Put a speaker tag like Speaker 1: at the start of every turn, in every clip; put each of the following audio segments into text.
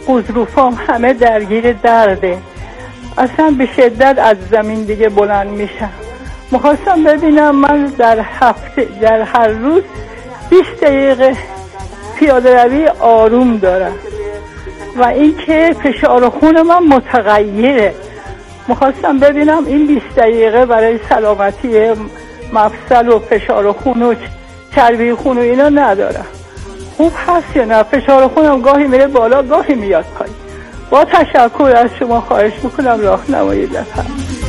Speaker 1: غضروفام همه درگیر درده، اصلا به شدت از زمین دیگه بلند میشم. میخواستم ببینم من در هر روز 20 دقیقه پیاده روی آروم دارم و اینکه فشار خون من متغیره. میخواستم ببینم این 20 دقیقه برای سلامتی مفصل و فشار خون و چربی خون و اینا ندارم، خوب هست یا نه؟ فشار خونم گاهی میره بالا گاهی میاد پایین. با تشکر از شما خواهش میکنم راهنمایی بفرمایید.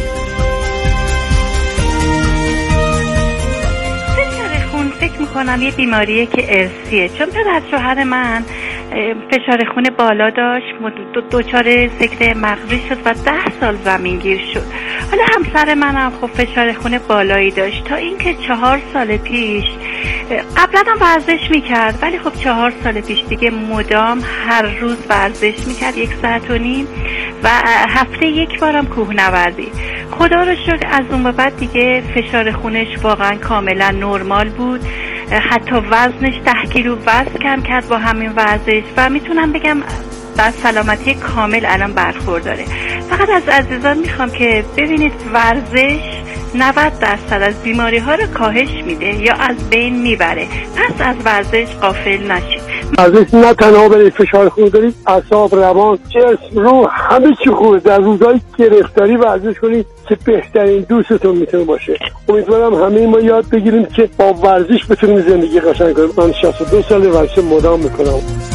Speaker 2: فکر میکنم یه بیماریه که ارثیه، چون پدر شوهر من فشار خون بالا داشت، دچار سکته مغزی شد و 10 سال زمینگیر شد. حالا همسر منم خب فشار خون بالایی داشت تا اینکه 4 سال پیش قبلا هم ورزش میکرد، ولی خب 4 سال پیش دیگه مدام هر روز ورزش میکرد 1.5 ساعت و هفته 1 بارم کوهنوردی. خدا رو شکر از اون به بعد دیگه فشار خونش واقعا کاملا نرمال بود، حتی وزنش 10 کیلو وزن کم کرد با همین ورزش و میتونم بگم در سلامتی کامل الان برخورداره. فقط از عزیزان میخوام که ببینید ورزش 90% از بیماری ها رو کاهش میده یا از بین میبره، پس از ورزش غافل نشید.
Speaker 3: ورزش نه تنها برای فشار خون دارید، اعصاب، روان، جسم، روح، همه چی خوبه. در روزهای گرفتاری ورزش کنید که بهترین دوستتون میتونه باشه. امیدوارم همه ما یاد بگیریم که با ورزش بتونیم زندگی قشنگ کنیم. من 62 سال ورزش مدام میکنم.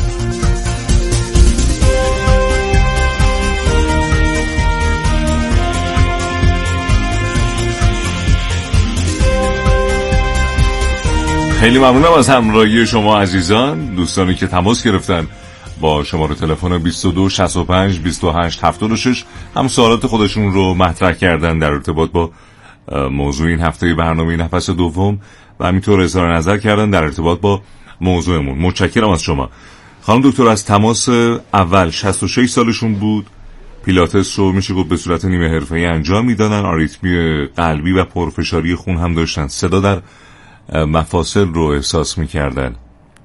Speaker 4: خیلی ممنونم از همراهی شما عزیزان، دوستانی که تماس گرفتن با شماره تلفن 22 65 28 76 هم سوالات خودشون رو مطرح کردن در ارتباط با موضوع این هفته برنامه نفس دوم و همینطور اظهار نظر کردن در ارتباط با موضوعمون. متشکرم از شما. خانم دکتر از تماس اول 66 سالشون بود، پیلاتس رو میشه گفت به صورت نیمه حرفه‌ای انجام میدادن، آریتمی قلبی و پرفشاری خون هم داشتن، صدا در مفاصل رو احساس میکردن.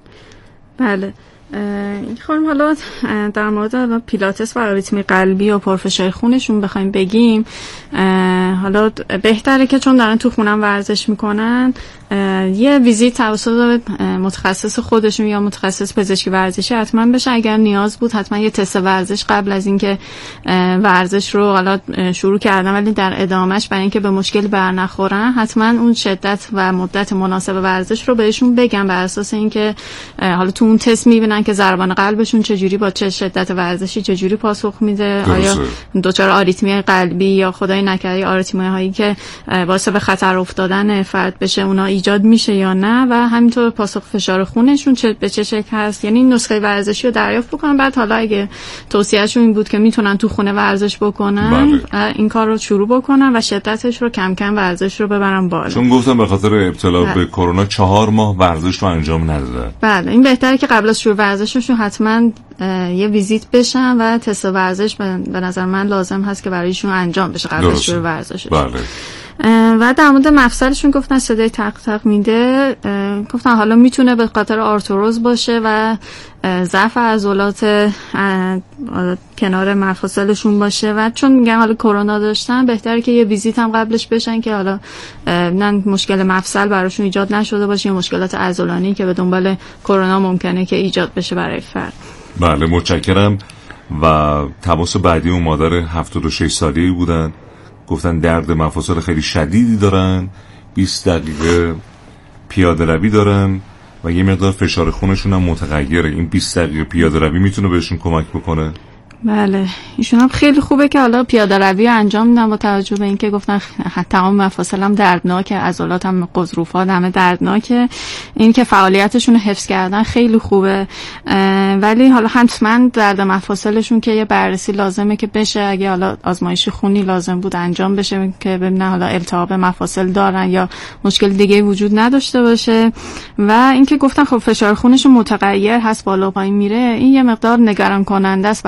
Speaker 5: بله خانم، حالا در مورد پیلاتس و آریتمی قلبی و پرفشاری خونشون بخوایم بگیم، حالا بهتره که چون دارن تو خونم ورزش میکنن یه ویزیت توسط متخصص خودشون یا متخصص پزشکی ورزشی حتما بشه. اگر نیاز بود حتما یه تست ورزش قبل از اینکه ورزش رو حالا شروع کردن، ولی در ادامهش برای اینکه به مشکل برنخورن حتما اون شدت و مدت مناسب ورزش رو بهشون بگم، بر اساس اینکه حالا تو اون تست میبینن که ضربان قلبشون چجوری با چه شدت ورزشی چجوری پاسخ میده، آیا دچار آریتمی قلبی یا خدای نکرده آریتمی هایی که باعث به خطر افتادن فرد بشه اونا ایجاد میشه یا نه، و همینطور پاسخ فشار خونشون به چه شکل هست. یعنی نسخه ورزشی رو دریافت بکنن، بعد حالا اگه توصیهشون این بود که میتونن تو خونه ورزش بکنن این کار رو شروع بکنن و شدتش رو کم کم ورزش رو ببرن بالا. چون
Speaker 4: گفتم به خاطر ابتلا به کرونا 4 ماه ورزش رو انجام ندادن.
Speaker 5: بله این بهتره که قبل از شروع ورزششون حتما یه ویزیت بشن و تست ورزش به نظر من لازم هست که برایشون انجام بشه قبل از شروع ورزششون.
Speaker 4: بله.
Speaker 5: و در مورد مفصلشون گفتن صدای تق تق میده، گفتن حالا میتونه به خاطر آرتروز باشه و ضعف عضلات کنار مفاصلشون باشه و چون میگن حالا کرونا داشتن بهتره که یه ویزیت هم قبلش بشن که حالا نه مشکل مفصل براشون ایجاد نشده باشه یا مشکلات عضلانی که به دنبال کرونا ممکنه که ایجاد بشه برای فرد.
Speaker 4: بله متشکرم. و تماس بعدی اون مادر 76 ساله‌ای بودن، گفتن درد مفاصل خیلی شدیدی دارن، 20 دقیقه پیاده روی دارن و یه مقدار فشار خونشون هم متغیره. این 20 دقیقه پیاده روی میتونه بهشون کمک بکنه؟
Speaker 5: بله ایشون هم خیلی خوبه که حالا پیاده روی انجام میدن با توجه به اینکه گفتن تمام مفاصل هم دردناکه، عضلات هم غضروفات همه دردناکه، این که فعالیتشون رو حفظ کردن خیلی خوبه. ولی حالا حتما درد مفاصلشون که یه بررسی لازمه که بشه، اگه حالا آزمایش خونی لازم بود انجام بشه که ببینن حالا التهاب مفاصل دارن یا مشکل دیگه وجود نداشته باشه. و اینکه گفتن خب فشار خونشون متغیر هست، بالا پایین میره، این یه مقدار نگران کننده است برای کسی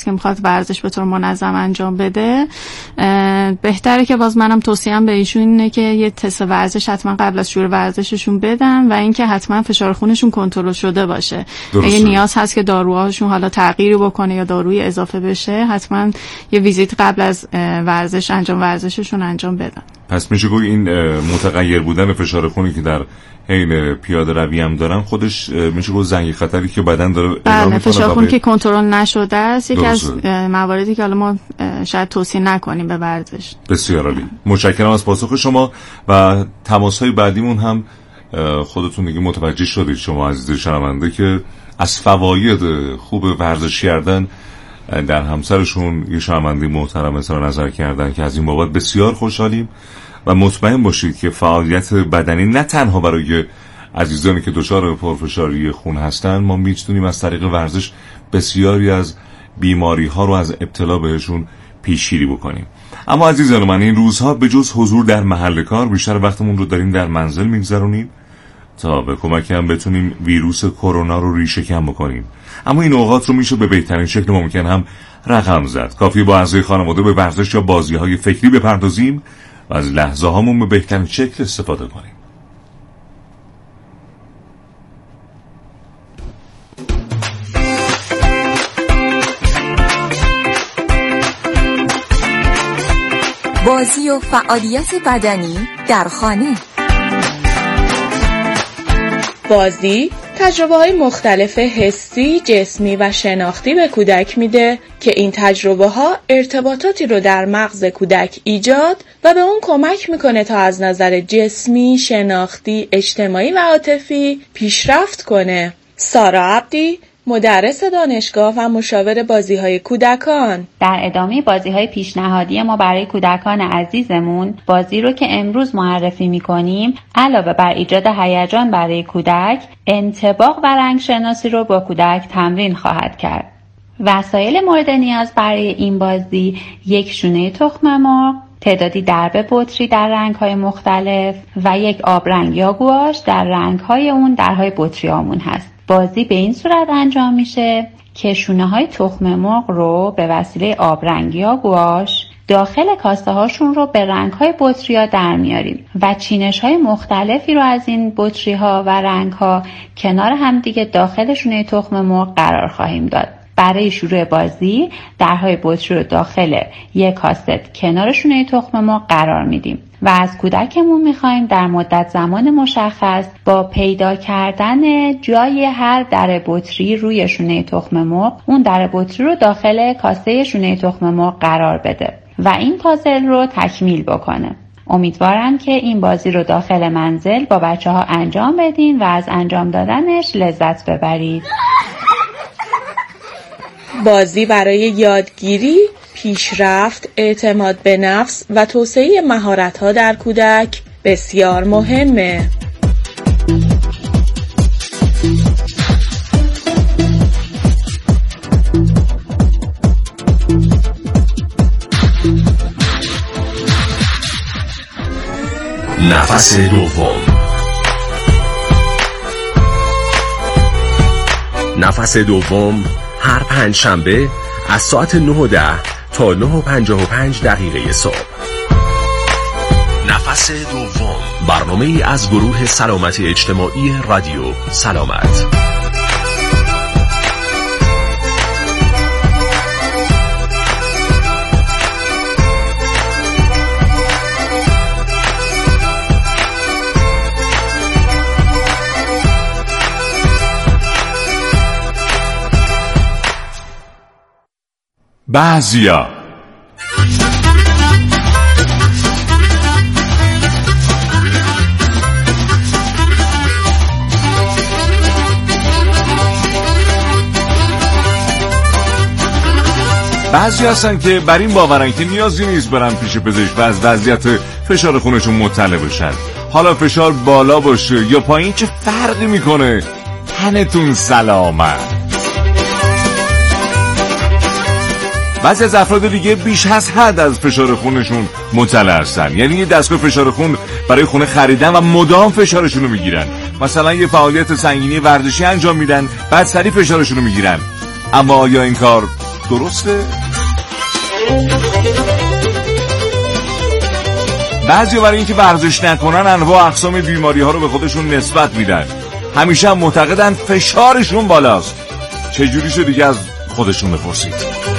Speaker 5: که میخواد ورزش به طور منظم انجام بده، بهتره که باز منم توصیه‌ام به ایشون اینه که یه تست ورزش حتما قبل از شروع ورزششون بدن و اینکه حتما فشار خونشون کنترل شده باشه. اگه نیاز هست که داروهاشون حالا تغییری بکنه یا داروی اضافه بشه، حتما یه ویزیت قبل از ورزششون انجام بدن.
Speaker 4: پس میشه گفت این متغیر بودن فشار خونی که در حین پیاده روی هم دارن خودش میشه گفت زنگ خطری که بدن داره اعلام میکنه.
Speaker 5: فشار خون که کنترل نشده است یکی از مواردی که حالا ما شاید توصیه نکنیم به ورزش.
Speaker 4: بسیار عالی. متشکرم از پاسخ شما و تماس‌های بعدیمون هم خودتون دیگه متوجه شدید شما عزیز شنونده که از فواید خوب ورزش کردن در همسرشون یه شنونده محترم اظهار نظر کردن که از این بابت بسیار خوشحالیم و مطمئن باشید که فعالیت بدنی نه تنها برای عزیزانی که دچار پرفشاری خون هستن، ما میتونیم از طریق ورزش بسیاری از بیماری ها رو از ابتلا بهشون پیشگیری بکنیم. اما عزیزان من، این روزها به جز حضور در محل کار بیشتر وقتمون رو داریم در منزل میگذرونیم تا به کمک هم بتونیم ویروس کرونا رو ریشه کم بکنیم. اما این اوقات رو میشه به بهترین شکل ممکن هم رقم زد. کافی با اعضای خانواده به ورزش یا بازی‌های فکری بپردازیم و از لحظه هامون به بهترین شکل استفاده کنیم.
Speaker 6: بازی و فعالیت بدنی در خانه.
Speaker 7: بازی تجربه‌های مختلف حسی، جسمی و شناختی به کودک میده که این تجربه‌ها ارتباطاتی رو در مغز کودک ایجاد و به اون کمک میکنه تا از نظر جسمی، شناختی، اجتماعی و عاطفی پیشرفت کنه. سارا عبدی، مدرس دانشگاه و مشاور بازی‌های کودکان.
Speaker 8: در ادامه بازی‌های پیشنهادی ما برای کودکان عزیزمون، بازی رو که امروز معرفی می‌کنیم علاوه بر ایجاد هیجان برای کودک، انطباق و رنگشناسی رو با کودک تمرین خواهد کرد. وسایل مورد نیاز برای این بازی یک شونه تخم مرغ، تعدادی درب بطری در رنگ‌های مختلف و یک آبرنگ یا گواش در رنگ‌های اون درهای بطریامون هست. بازی به این صورت انجام میشه که شونه‌های تخم مرغ رو به وسیله آبرنگ یا گواش داخل کاسه هاشون رو به رنگ‌های بطری‌ها در میاریم و چینش‌های مختلفی رو از این بطری‌ها و رنگ‌ها کنار هم دیگه داخل شونه تخم مرغ قرار خواهیم داد. برای شروع بازی درهای بطری رو داخل یک کاسه کنار شونه تخم مرغ قرار میدیم و از کودکمون میخوایم در مدت زمان مشخص با پیدا کردن جای هر در بطری روی شونه تخم مرغ اون در بطری رو داخل کاسه شونه تخم مرغ قرار بده و این پازل رو تکمیل بکنه. امیدوارم که این بازی رو داخل منزل با بچه‌ها انجام بدین و از انجام دادنش لذت ببرید.
Speaker 7: بازی برای یادگیری، پیشرفت، اعتماد به نفس و توسعه مهارت‌ها در کودک بسیار مهمه.
Speaker 9: نفس دوم. نفس دوم هر پنجشنبه از ساعت 9:10 تا 9:55 صبح. نفس دوم، برنامه‌ای از گروه سلامت اجتماعی رادیو سلامت.
Speaker 4: بعضیا بعضی هستن که بر این باورن که نیازی نیست برن پیش پزشک و از وضعیت فشار خونشون مطلع بشن. حالا فشار بالا باشه یا پایین چه فرقی میکنه؟ تنتون سلامت. بعضی از افراد دیگه بیش از حد از فشار خونشون مطلع هستن، یعنی یه دستگاه فشار خون برای خونه خریدن و مدام فشارشون رو میگیرن. مثلا یه فعالیت سنگینی ورزشی انجام میدن، بعد سریع فشارشون رو میگیرن. اما آیا این کار درسته؟ بعضی برای اینکه ورزش نکنن انواع اقسام بیماری ها رو به خودشون نسبت میدن، همیشه هم معتقدن فشارشون بالاست. چجوری شد دیگه از خودشون بپرسید.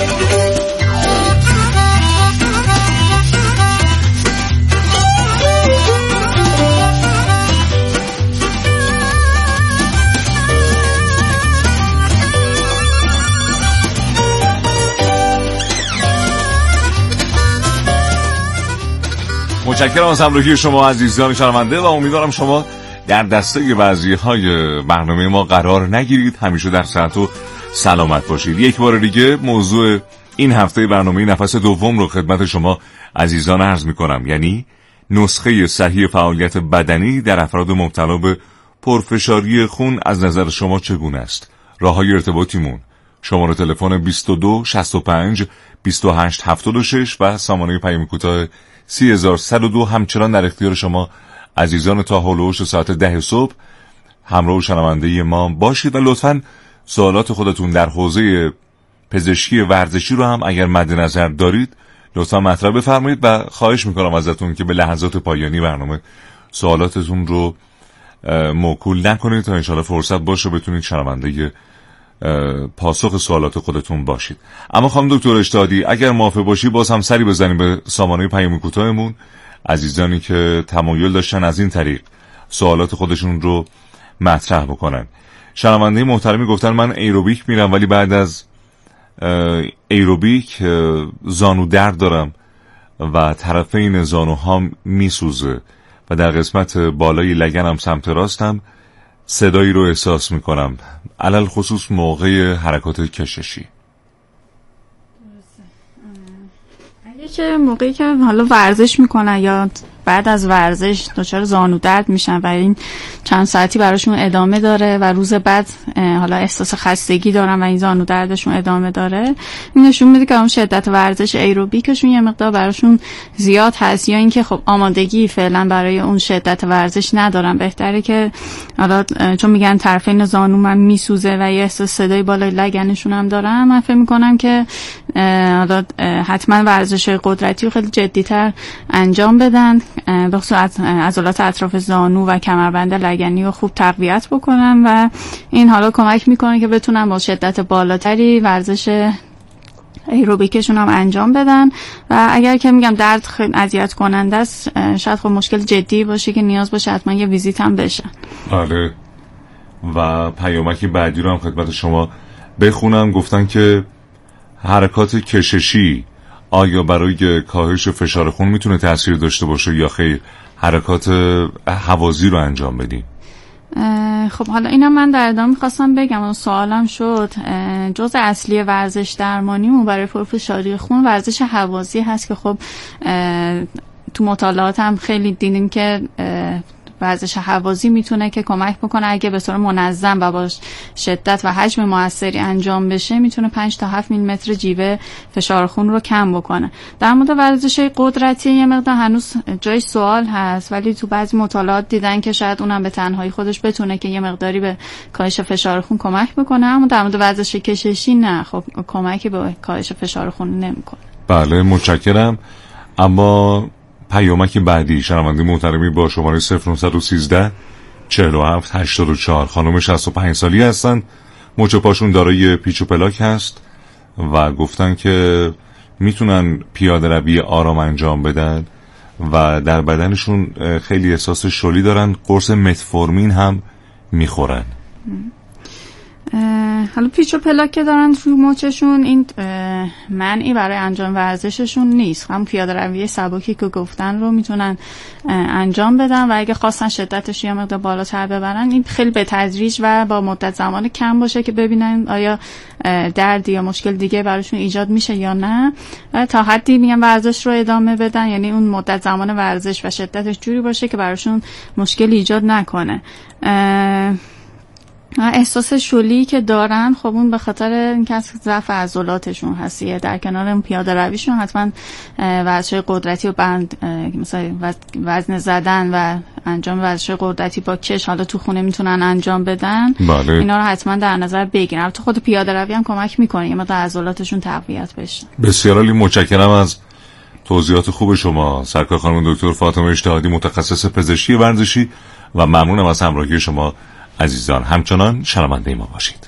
Speaker 4: متشکرم از همراهی شما عزیزان شنونده و امیدوارم شما در دسته وضعیت‌های برنامه ما قرار نگیرید، همیشه در صحت و سلامت باشید. یک بار دیگه موضوع این هفته برنامه نفس دوم رو خدمت شما عزیزان عرض می‌کنم، یعنی نسخه صحیح فعالیت بدنی در افراد مبتلا به پرفشاری خون از نظر شما چگونه است؟ راه‌های ارتباطیمون: شماره تلفن 22 65 28 76 و سامانه پیام کوتاه 3102 همچنان در اختیار شما عزیزان تا هولوش ساعت 10 صبح همراه شنونده ما باشید و لطفاً سوالات خودتون در حوزه پزشکی ورزشی رو هم اگر مد نظر دارید لطفاً مطرح بفرمایید و خواهش میکنم ازتون که به لحظات پایانی برنامه سوالاتتون رو موکول نکنید تا انشاءالله فرصت باشه بتونید شنونده پاسخ سوالات خودتون باشید. اما خانم دکتر اشتادی اگر موافق باشی باز هم سری بزنیم به سامانه پیام کوتاهمون، عزیزانی که تمایل داشتن از این طریق سوالات خودشون رو مطرح بکنن. شنونده محترمی گفتن من ایروبیک میرم ولی بعد از ایروبیک زانو درد دارم و طرفین زانوها میسوزه و در قسمت بالای لگنم سمت راستم صدایی رو احساس میکنم، علل خصوص موقع حرکات کششی.
Speaker 5: اگه که موقعی که حالا ورزش میکنن یا بعد از ورزش دچار زانو درد میشن و این چند ساعتی براشون ادامه داره و روز بعد حالا احساس خستگی دارن و این زانو دردشون ادامه داره، این نشون میده که اون شدت ورزش ایروبیکشون یه مقدار براشون زیاد هست یا اینکه خب آمادگی فعلا برای اون شدت ورزش ندارن. بهتره که حالا چون میگن طرفین زانو من میسوزه و یه احساس صدای بالای لگنشون هم دارن، من فکر میکنم که حالا حتما ورزش قدرتی رو خیلی جدی‌تر انجام بدن، به خصوص عضلات اطراف زانو و کمربند لگنی رو خوب تقویت بکنن و این حالا کمک میکنه که بتونن با شدت بالاتری ورزش ایروبیکشون هم انجام بدن و اگر که میگم درد خیلی اذیت کننده است شاید خب مشکل جدی باشه که نیاز باشه حتما یه ویزیت هم بشن.
Speaker 4: آره و پیامکی بعدی رو هم خدمت شما بخونم. گفتن که حرکات کششی آیا برای کاهش فشار خون میتونه تأثیر داشته باشه یا خیر حرکات هوازی رو انجام بدیم؟
Speaker 5: خب حالا اینم من در ادامه میخواستم بگم و سوالم شد، جزء اصلی ورزش درمانیمون برای پرفشاری خون ورزش هوازی هست که خب تو مطالعات هم خیلی دیدیم که ورزش هوازی میتونه که کمک بکنه اگه به طور منظم و با شدت و حجم موثری انجام بشه میتونه 5 تا 7 میلیمتر جیوه فشار خون رو کم بکنه. در مورد ورزش قدرتی یه مقدار هنوز جایش سوال هست ولی تو بعضی مطالعات دیدن که شاید اونم به تنهایی خودش بتونه که یه مقداری به کاهش فشار خون کمک بکنه، اما در مورد ورزش کششی نه، خب کمکی به کاهش فشار خون نمیکنه.
Speaker 4: بله متشکرم. اما پیامک بعدی شنونده محترمی با شماره 0913 47 84 خانم 65 سالی هستن، مچ پاشون دارای پیچ و پلاک هست و گفتن که میتونن پیاده روی آرام انجام بدن و در بدنشون خیلی احساس شلی دارن، قرص متفورمین هم میخورن.
Speaker 5: حالا پیچ و پلاک که دارن روی مچشون این منعی برای انجام ورزششون نیست، هم پیاده روی سبکی که گفتن رو میتونن انجام بدن و اگه خواستن شدتش یه مقدار بالاتر ببرن این خیلی به تدریج و با مدت زمان کم باشه که ببینن آیا دردی یا مشکل دیگه براشون ایجاد میشه یا نه و تا حدی میگن ورزش رو ادامه بدن، یعنی اون مدت زمان ورزش و شدتش جوری باشه که براشون مشکل ایجاد نکنه. احساس شلی که دارن خب اون به خاطر اینکه از ضعف عضلاتشون هستیه. در کنار اون پیاده رویشون حتما ورزش‌های قدرتی و بند مثلا وزن زدن و انجام ورزش‌های قدرتی با کش حالا تو خونه میتونن انجام بدن.
Speaker 4: بله.
Speaker 5: اینا رو حتما در نظر بگیرن. البته خود پیاده روی هم کمک میکنه یه مقدار عضلاتشون تقویت بشه.
Speaker 4: بسیار عالی، متشکرم از توضیحات خوب شما سرکار خانم دکتر فاطمه اجتهادی، متخصص پزشکی ورزشی، و ممنونم از همراهی شما عزیزان. همچنان شنونده ما باشید.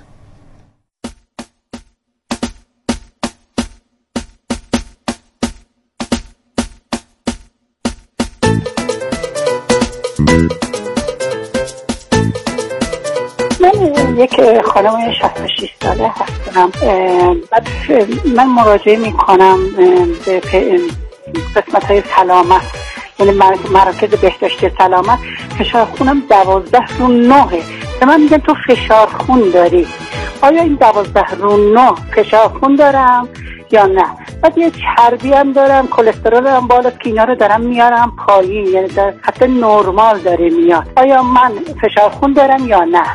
Speaker 1: من یک خانم 66 ساله هستم. بعد من مراجعه میکنم به قسمت های سلامت، یعنی مراکز بهداشتی سلامت. فشار خونم 12/9. به من میگن تو فشار خون داری. آیا این 12/9 فشار خون دارم یا نه؟ بعد یه چربی هم دارم، کلسترول هم بالاست که اینا رو دارم میارم پایین، یعنی در حتی نرمال داره میاد. آیا من فشار خون دارم یا نه؟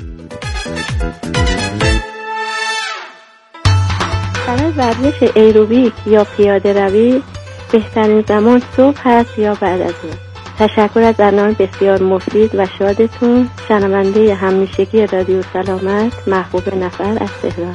Speaker 10: برای ورزش ایروبیک یا پیاده روی بهترین زمان صبح هست یا بعد از اون؟ تشکر از برنامه بسیار مفید و شادتون. شنونده همیشگی رادیو سلامت، محبوب نفر از تهران.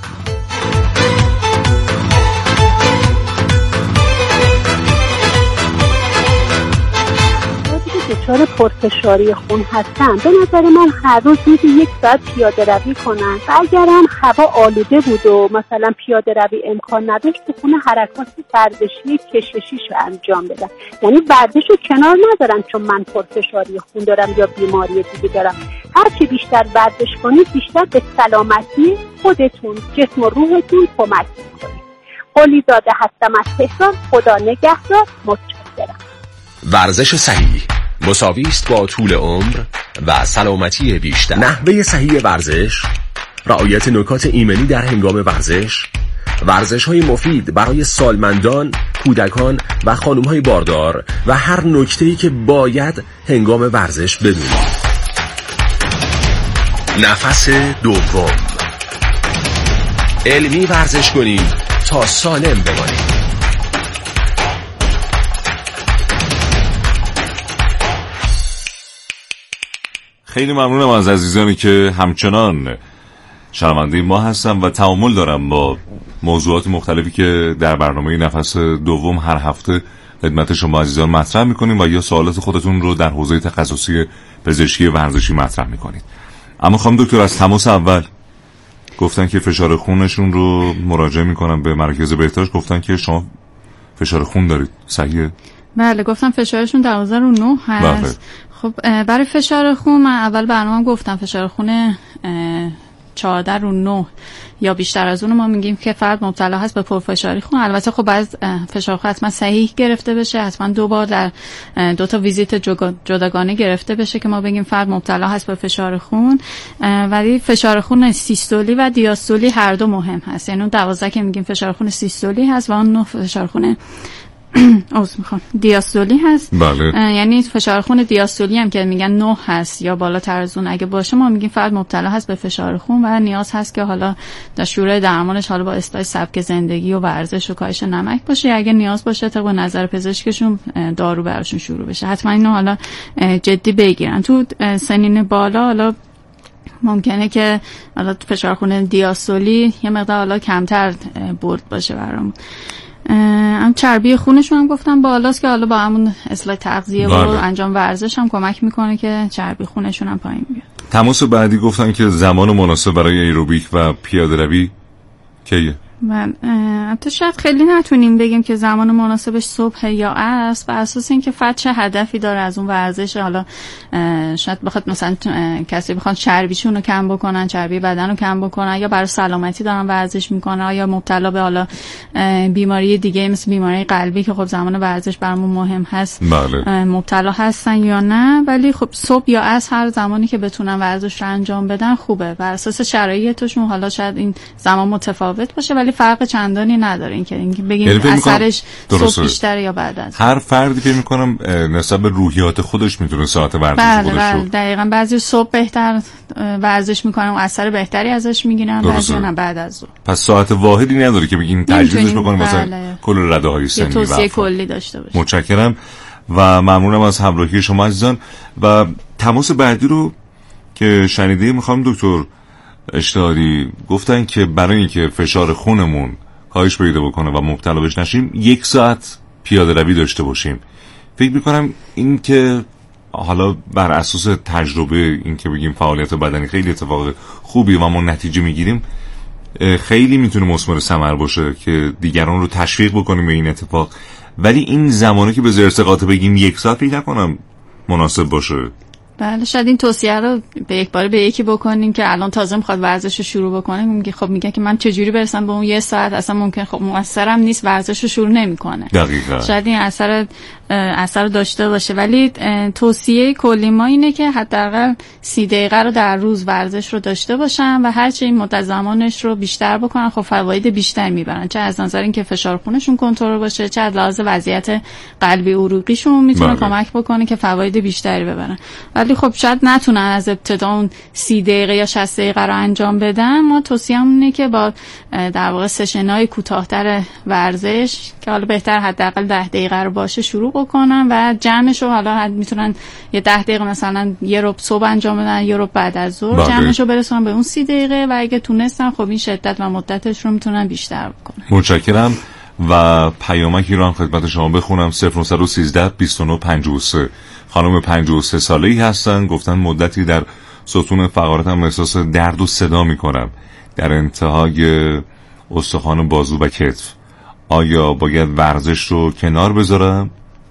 Speaker 11: دچار پرفشاری خون هستن، به نظر من هر روز میشه 1 ساعت پیاده روی کنن و اگرم هوا آلوده بود و مثلا پیاده روی امکان نداشت، تو خونه حرکات ورزشی کششیشو انجام بدن. یعنی ورزشو کنار ندارم چون من پرفشاری خون دارم یا بیماری دیگه دارم. هرچی بیشتر ورزش کنید بیشتر به سلامتی خودتون، جسم و روحتون کمک میکنید. قلی زاده هستم از تهران. خدا نگهدار. متشکرم.
Speaker 9: ورزش صحیح مساوی است با طول عمر و سلامتی بیشتر. نحوه صحیح ورزش، رعایت نکات ایمنی در هنگام ورزش، ورزش‌های مفید برای سالمندان، کودکان و خانم‌های باردار و هر نکته‌ای که باید هنگام ورزش بدونید. نفس دوم، علمی ورزش کنید تا سالم بمانید.
Speaker 4: خیلی ممنونم از عزیزانی که همچنان شنونده ما هستن و تعامل دارم با موضوعات مختلفی که در برنامه نفس دوم هر هفته خدمت شما عزیزان مطرح میکنیم و یا سوالات خودتون رو در حوزه تخصصی پزشکی ورزشی مطرح میکنید. اما خانم دکتر از تماس اول گفتن که فشار خونشون رو مراجعه میکنن به مراکز بهداشت، گفتن که شما فشار خون دارید، صحیحه؟
Speaker 5: بله، گفتم فشارشون 12/9 هست. بله. خب برای فشار خون من اول برنامه گفتم فشار خون 14/9 یا بیشتر از اون ما میگیم که فرد مبتلا هست به پرفشاری خون. البته خب باید فشار خون حتما صحیح گرفته بشه، حتما 2 بار در 2 تا ویزیت جداگانه گرفته بشه که ما بگیم فرد مبتلا هست به فشار خون. ولی فشار خون سیستولی و دیاستولی هر دو مهم هست. یعنی اون 12 که میگیم فشار خون سیستولی هست و اون 9 فشار خون دیاستولی هست.
Speaker 4: بله.
Speaker 5: یعنی فشار خون دیاستولی هم که میگن 9 هست یا بالاتر از اون اگه باشه ما میگیم فرد مبتلا هست به فشار خون و نیاز هست که حالا در شروع درمانش حالا با اصلاح سبک زندگی و ورزش و کاهش نمک باشه، اگه نیاز باشه طبق نظر پزشکشون دارو براشون شروع بشه. حتما اینو حالا جدی بگیرن. تو سنین بالا حالا ممکنه که حالا فشار خون دیاستولی یه مقدار حالا کمتر برد باشه برامون. چربی خونشون هم گفتم بالاست که حالا با همون اصلاح تغذیه و انجام ورزش هم کمک میکنه که چربی خونشون هم پایین بیاد.
Speaker 4: تماس بعدی گفتن که زمان مناسب برای ایروبیک و پیاده روی کیه؟
Speaker 5: البته شاید خیلی نتونیم بگیم که زمان مناسبش صبح یا عصر، بر اساس اینکه فرد چه هدفی داره از اون ورزش. حالا شاید بخواد مثلا کسی بخواد چربیشون رو کم بکنن، چربی بدن رو کم بکنن، یا برای سلامتی دارن ورزش میکنن، یا مبتلا به حالا بیماری دیگه مثل بیماری قلبی که خب زمان ورزش برامون مهم هست.
Speaker 4: بله.
Speaker 5: مبتلا هستن یا نه. ولی خب صبح یا عصر هر زمانی که بتونن ورزش رو انجام بدن خوبه. بر اساس شرایطشون حالا شاید این زمان متفاوت باشه ولی خیلی فرق چندانی نداره اینکه بگیم اثرش صبح بیشتره یا بعد از.
Speaker 4: هر فردی فکر می‌کنم نسبت به روحیات خودش میتونه ساعت ورزش خودش رو.
Speaker 5: دقیقاً بعضی صبح بهتر ورزش میکنن و اثر بهتری ازش میگیرن، بعضی نه بعد از ظهر.
Speaker 4: پس ساعت واحدی نداره که بگیم تجویزش بکنیم مثلا کل رده‌های سنی.
Speaker 5: توصیه کلی داشته باشه.
Speaker 4: متشکرم و ممنونم از همراهی شما عزیزان. و تماس بعدی رو که شنیده میخوام دکتر اشتهاری گفتن که برای اینکه فشار خونمون کاهش پیدا بکنه و مبتلا بهش نشیم 1 ساعت پیاده روی داشته باشیم. فکر میکنم این که حالا بر اساس تجربه این که بگیم فعالیت بدنی خیلی اتفاق خوبی و ما نتیجه میگیریم خیلی میتونه مثمر ثمر باشه که دیگران رو تشویق بکنیم به این اتفاق. ولی این زمانی که به زرسقاطه بگیم 1 ساعت فکر نکنم مناسب باشه.
Speaker 5: بله شاید این توصیه رو به یک بار به یکی بکنیم که الان تازه میخواد ورزش رو شروع بکنه، میگه خب میگه که من چجوری برسم به اون 1 ساعت، اصلا ممکن خب مؤثرم نیست ورزش رو شروع نمیکنه.
Speaker 4: دقیقاً
Speaker 5: شاید این اثر داشته باشه. ولی توصیه کلی ما اینه که حداقل 30 دقیقه رو در روز ورزش رو داشته باشن و هرچی این مدت زمانش رو بیشتر بکنن خب فواید بیشتری میبرن، چه از نظر اینکه فشار خونشون کنترل باشه، چه از لحاظ وضعیت قلبی عروقیشون میتونه کمک بکنه که فواید بیشتری ببرن. ولی خب شاید نتونن از ابتدا اون 30 دقیقه یا 60 دقیقه رو انجام بدن. ما توصیه‌مون اینه که با در واقع سشن‌های کوتاه‌تر ورزش که حالا بهتر حداقل 10 دقیقه رو باشه شروع بکنن و جمعش رو حالا میتونن یه 10 دقیقه مثلا یه ربع صبح انجام بدن، یه ربع بعد از ظهر، جمعش رو برسونن به اون 30 دقیقه و اگه تونستن خب این شدت و مدتش رو میتونن بیشتر بکنن.
Speaker 4: متشکرم. و پیامکی رو هم خدمت شما بخونم. 0913 29 53 خانم 53 ساله‌ای هستن، گفتن مدتی در ستون فقراتم احساس درد و صدا میکنم در انتهای استخوان بازو و کتف. آیا باید ورزش رو کنار بذارم؟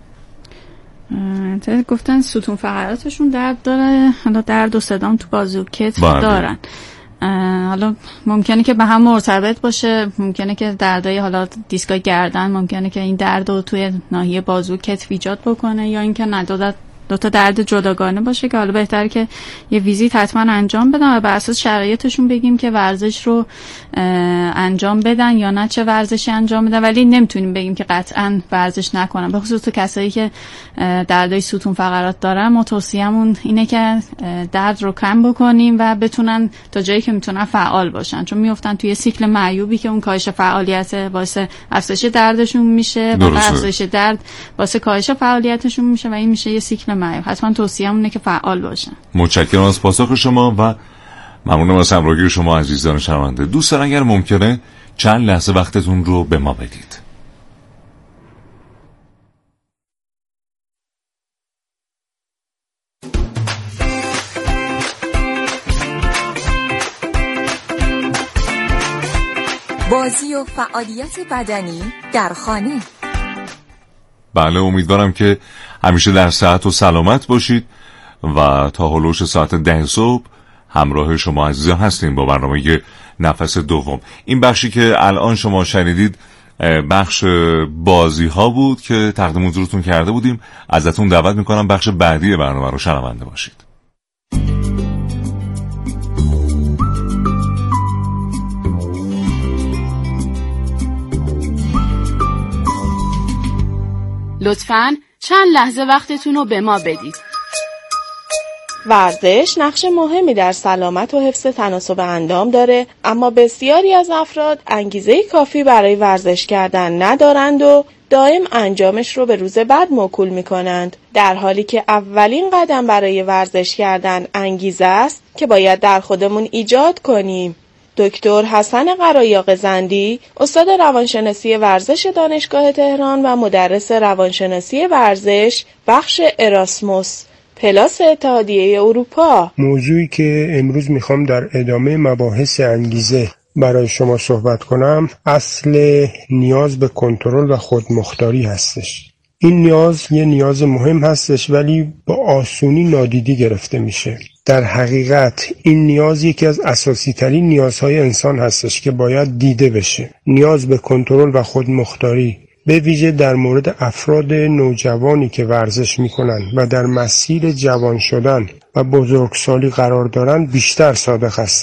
Speaker 5: گفتن ستون فقراتشون درد داره، حالا درد و صدام تو بازو و کتف دارن. حالا ممکنه که به هم مرتبط باشه، ممکنه که دردای حالا دیسکای گردن ممکنه که این درد رو توی ناحیه بازو کتف ایجاد بکنه، یا اینکه ندادت دو تا درد جداگانه باشه که حالا بهتره که یه ویزیت حتما انجام بدن و بر اساس شرایطشون بگیم که ورزش رو انجام بدن یا نه چه ورزشی انجام بدن. ولی نمیتونیم بگیم که قطعا ورزش نکنن، به خصوص تو کسایی که دردای ستون فقرات دارن. ما توصیه‌مون اینه که درد رو کم بکنیم و بتونن تا جایی که میتونن فعال باشن، چون میافتن توی سیکل معیوبی که اون کاهش فعالیت باعث افزایش دردشون میشه و افزایش درد باعث کاهش فعالیتشون میشه و این میشه یه سیکل معیوب. حتما توصیه‌مونه که فعال باشن.
Speaker 4: متشکرم از پاسخ شما و ممنونم از همراهی شما عزیزان شنونده. دوستان اگر ممکنه چند لحظه وقتتون رو به ما بدید.
Speaker 6: بازی و فعالیت بدنی در خانه.
Speaker 4: بله، امیدوارم که همیشه در صحت و سلامت باشید و تا هلوش ساعت 10 صبح همراه شما عزیزان هستیم با برنامه نفس دوم. این بخشی که الان شما شنیدید بخش بازی ها بود که تقدیم حضورتون کرده بودیم. ازتون دعوت میکنم بخش بعدی برنامه رو شنونده باشید.
Speaker 12: لطفاً چند لحظه وقتتون رو به ما بدید.
Speaker 7: ورزش نقش مهمی در سلامت و حفظ تناسب اندام داره، اما بسیاری از افراد انگیزه کافی برای ورزش کردن ندارند و دائم انجامش رو به روز بعد موکول میکنند، در حالی که اولین قدم برای ورزش کردن انگیزه است که باید در خودمون ایجاد کنیم. دکتر حسن قرایاق زندی، استاد روانشناسی ورزش دانشگاه تهران و مدرس روانشناسی ورزش بخش اراسموس پلاس اتحادیه اروپا.
Speaker 13: موضوعی که امروز میخوام در ادامه مباحث انگیزه برای شما صحبت کنم، اصل نیاز به کنترل و خودمختاری هستش. این نیاز یه نیاز مهم هستش ولی با آسونی نادیده گرفته میشه. در حقیقت این نیاز یکی از اساسی ترین نیازهای انسان هستش که باید دیده بشه. نیاز به کنترل و خودمختاری به ویژه در مورد افراد نوجوانی که ورزش میکنن و در مسیر جوان شدن و بزرگسالی قرار دارن بیشتر صادق هستش.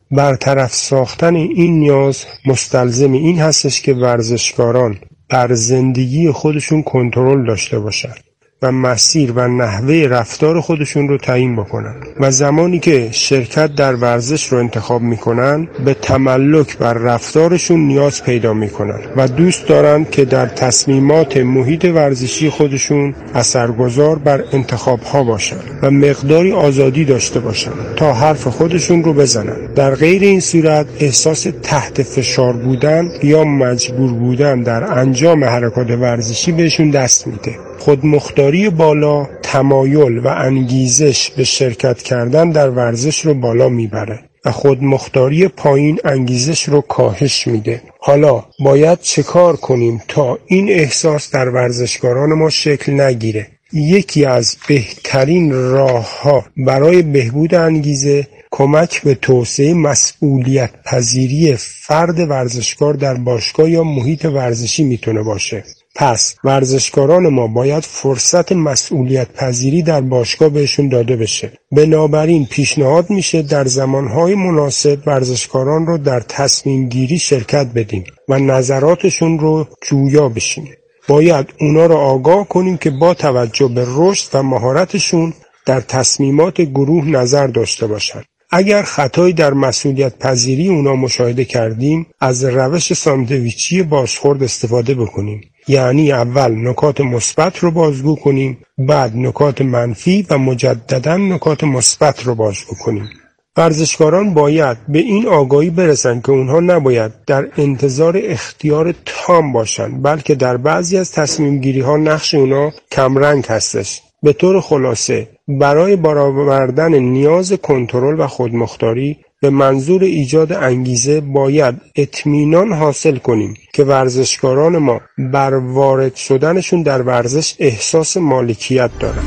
Speaker 13: برطرف ساختن این نیاز مستلزم این هستش که ورزشکاران بر زندگی خودشون کنترل داشته باشن و مسیر و نحوه رفتار خودشون رو تعیین بکنن و زمانی که شرکت در ورزش رو انتخاب میکنن به تملک بر رفتارشون نیاز پیدا میکنن و دوست دارن که در تصمیمات محیط ورزشی خودشون اثرگذار بر انتخابها باشن و مقداری آزادی داشته باشن تا حرف خودشون رو بزنن. در غیر این صورت احساس تحت فشار بودن یا مجبور بودن در انجام حرکات ورزشی بهشون دست میده. خودمختاری بالا تمایل و انگیزش به شرکت کردن در ورزش رو بالا میبره و خودمختاری پایین انگیزش رو کاهش میده. حالا باید چه کار کنیم تا این احساس در ورزشکاران ما شکل نگیره؟ یکی از بهترین راه‌ها برای بهبود انگیزه کمک به توسعه مسئولیت پذیری فرد ورزشکار در باشگاه یا محیط ورزشی میتونه باشه. پس ورزشکاران ما باید فرصت مسئولیت پذیری در باشگاه بهشون داده بشه. بنابراین پیشنهاد میشه در زمانهای مناسب ورزشکاران رو در تصمیم گیری شرکت بدیم و نظراتشون رو جویا بشیم. باید اونا رو آگاه کنیم که با توجه به رشد و مهارتشون در تصمیمات گروه نظر داشته باشن. اگر خطایی در مسئولیت پذیری اونا مشاهده کردیم از روش ساندویچی بازخورد استفاده بکنیم. یعنی اول نکات مثبت رو بازگو کنیم، بعد نکات منفی و مجددا نکات مثبت رو بازگو کنیم. ورزشکاران باید به این آگاهی برسن که اونها نباید در انتظار اختیار تام باشن، بلکه در بعضی از تصمیم گیری ها نقش اونا کمرنگ هستش. به طور خلاصه برای برآوردن نیاز کنترل و خودمختاری به منظور ایجاد انگیزه باید اطمینان حاصل کنیم که ورزشکاران ما بر وارد شدنشون در ورزش احساس مالکیت دارن.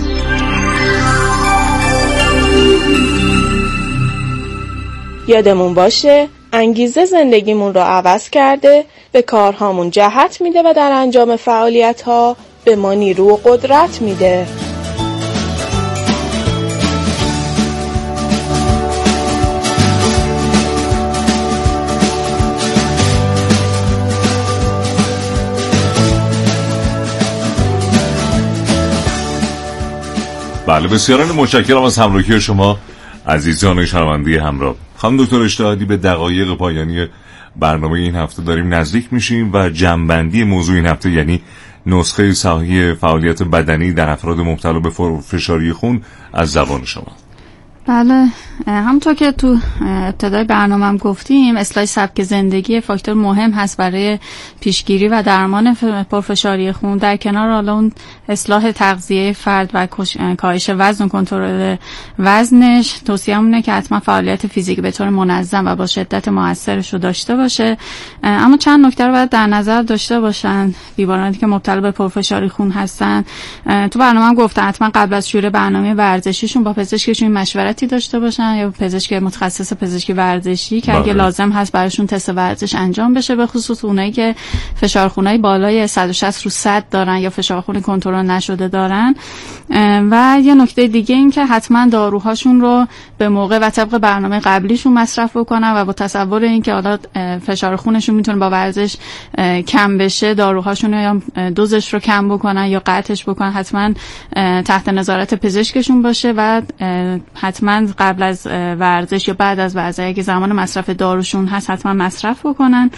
Speaker 7: یادمون باشه انگیزه زندگیمون رو عوض کرده، به کارهامون جهت میده و در انجام فعالیت‌ها به ما نیرو و قدرت میده.
Speaker 4: بله، بسیاران متشکرم از همراهی شما عزیزان شنونده همراه. خانم دکتر اشتهادی، به دقایق پایانی برنامه این هفته داریم نزدیک میشیم و جمع‌بندی موضوع این هفته یعنی نسخه صحیح فعالیت بدنی در افراد مبتلا به فشاری خون از زبان شما.
Speaker 5: بله، همونطور که تو ابتدای برنامه‌ام گفتیم اصلاح سبک زندگی فاکتور مهم هست برای پیشگیری و درمان پرفشاری خون. در کنار حالا اون اصلاح تغذیه فرد و کاهش وزن و کنترل وزنش، توصیه‌مونه که حتما فعالیت فیزیکی به طور منظم و با شدت موثرش رو داشته باشه. اما چند نکته رو باید در نظر داشته باشن بیمارانی که مبتلا به پرفشاری خون هستن. تو برنامه‌ام گفتم حتما قبل از شروع برنامه ورزشیشون با پزشکشون مشورتی داشته باشن یا پزشک متخصص پزشکی ورزشی که اگه لازم هست براشون تست ورزش انجام بشه، به خصوص اونایی که فشار خونای بالای 160 رو 100 دارن یا فشار خون کنترل نشده دارن. و یه نکته دیگه این که حتما داروهاشون رو به موقع و طبق برنامه قبلیشون مصرف بکنن و با تصور این که حالا فشار خونشون میتونه با ورزش کم بشه، داروهاشون رو یا دوزش رو کم بکنن یا قطعش بکنن، حتما تحت نظارت پزشکشون باشه و حتما قبل از ورزش یا بعد از ورزش اگه زمان مصرف داروشون هست حتما مصرف بکنن.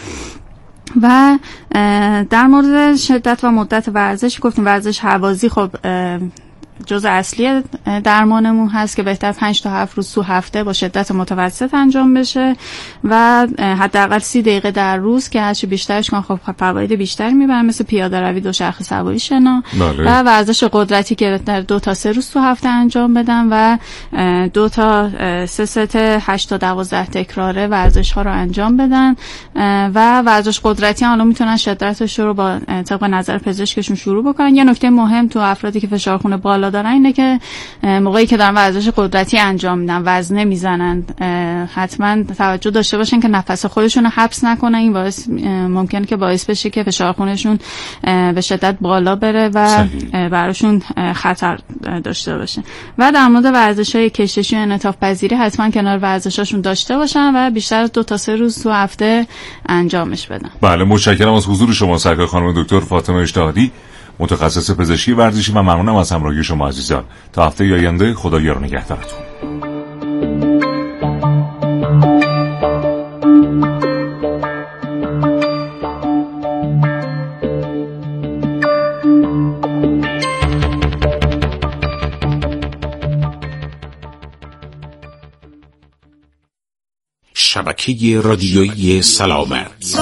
Speaker 5: و در مورد شدت و مدت ورزش گفتیم ورزش هوازی خب جزء اصلی درمانمون هست که بهتر 5 تا 7 روز تو هفته با شدت متوسط انجام بشه و حداقل 30 دقیقه در روز که هرچی بیشترش کن خب فواید بیشتری میبره، مثل پیاده روی، دوچرخه سواری، شنا و ورزش قدرتی که در 2 تا 3 روز تو هفته انجام بدن و 2 تا 3 ست 8 تا 12 تکراره ورزش ها رو انجام بدن. و ورزش قدرتی حالا میتونن شدتش رو با طبق نظر پزشکشون شروع بکنن. یه نکته مهم تو افرادی که فشار خون بالا بالا دارن اینه که موقعی که دارن ورزش قدرتی انجام میدن، وزنه میزنن، حتما توجه داشته باشن که نفس خودشون رو حبس نکنن. این باعث ممکنه که باعث بشه که فشار خونشون به شدت بالا بره و براشون خطر داشته باشه. و در مورد ورزش‌های کششی و انعطاف پذیری حتما کنار ورزشاشون داشته باشن و بیشتر از 2 تا 3 روز تو هفته انجامش بدن.
Speaker 4: بله، متشکرم از حضور شما سرکار خانم دکتر فاطمه اجتهادی، متخصص پزشکی ورزشی، و ممنونم از همراهی شما عزیزان. تا هفته آینده، خدا یار و نگهدارتون.
Speaker 9: شبکه رادیویی سلامت.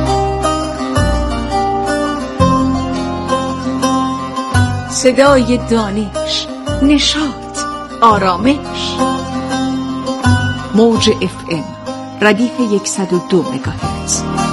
Speaker 14: صدای دانش، نشاط، آرامش. موج FM ردیف 102 مگاهرتز.